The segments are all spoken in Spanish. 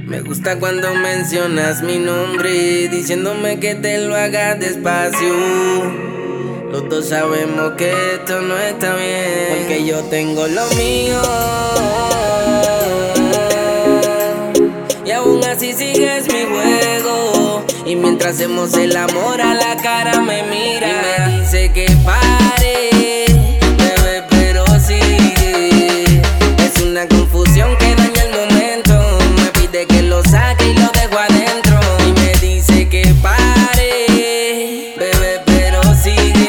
Me gusta cuando mencionas mi nombre, diciéndome que te lo haga despacio. Los dos sabemos que esto no está bien, porque yo tengo lo mío y aún así sigues mi juego. Y mientras hacemos el amor a la cara me mira y me dice que pare, bebé, pero sigue. Es una confusión que daña el momento. Me pide que lo saque y lo dejo adentro. Y me dice que pare, bebé, pero sigue.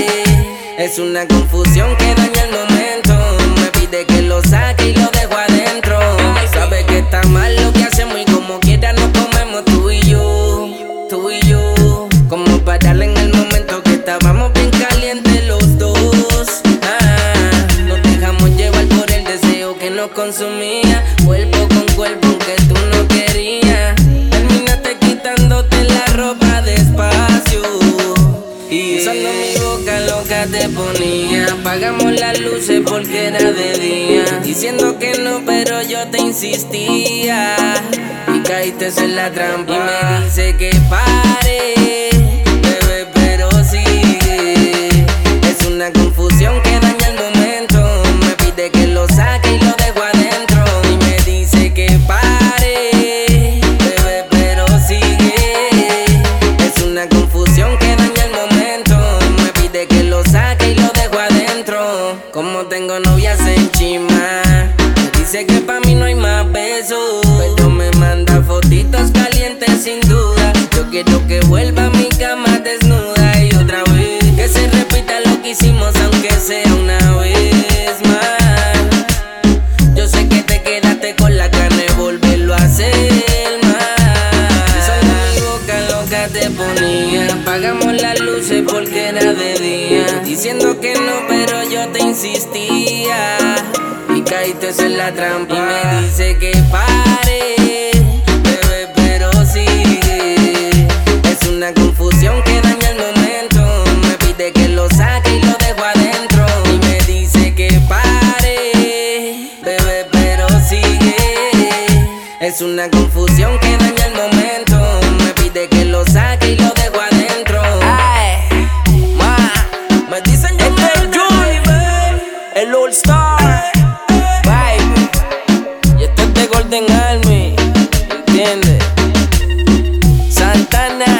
Es una confusión que daña el momento. Me pide que lo saque y lo dejo adentro. Sabe que está mal lo que hacemos y como quiera nos comemos tú y yo, tú y yo. Como para darle en el momento que estábamos bien calientes los dos. Nos dejamos llevar por el deseo que nos consumía, cuerpo con cuerpo aunque tú no querías. Terminaste quitándote la ropa despacio y usando mi boca loca te ponía. Apagamos las luces porque era de día, diciendo que no pero yo te insistía y caíste en la trampa. Y me dice que pare, bebé, pero sigue. Es una confusión que daña el momento. Me pide que lo saque y lo dejo adentro. Y me dice que pare, bebé, pero sigue. Es una confusión que daña el momento. Me pide que lo saque y lo dejo adentro. Como tengo novias en chima, me dice que pa' mí no hay más besos, pero me manda fotitos calientes sin duda. Yo quiero que vuelva a mi cama desnuda y otra vez que se repita lo que hicimos aunque sea una vez más. Yo sé que te quedaste con la carne, volverlo a hacer más. Solo mi boca loca te ponía. Apagamos las luces porque era de día, diciendo que no pero yo te insistía y caíste en la trampa. Y me dice que pare, bebé, pero sigue. Es una confusión que daña el momento. Me pide que lo saque y lo dejo adentro. Y me dice que pare, bebé, pero sigue. Es una confusión que daña el momento. Me pide que lo saque y lo dejo adentro. Ay, me dicen el All Star, baby. Y esto es de Golden Army, ¿entiendes? Santana.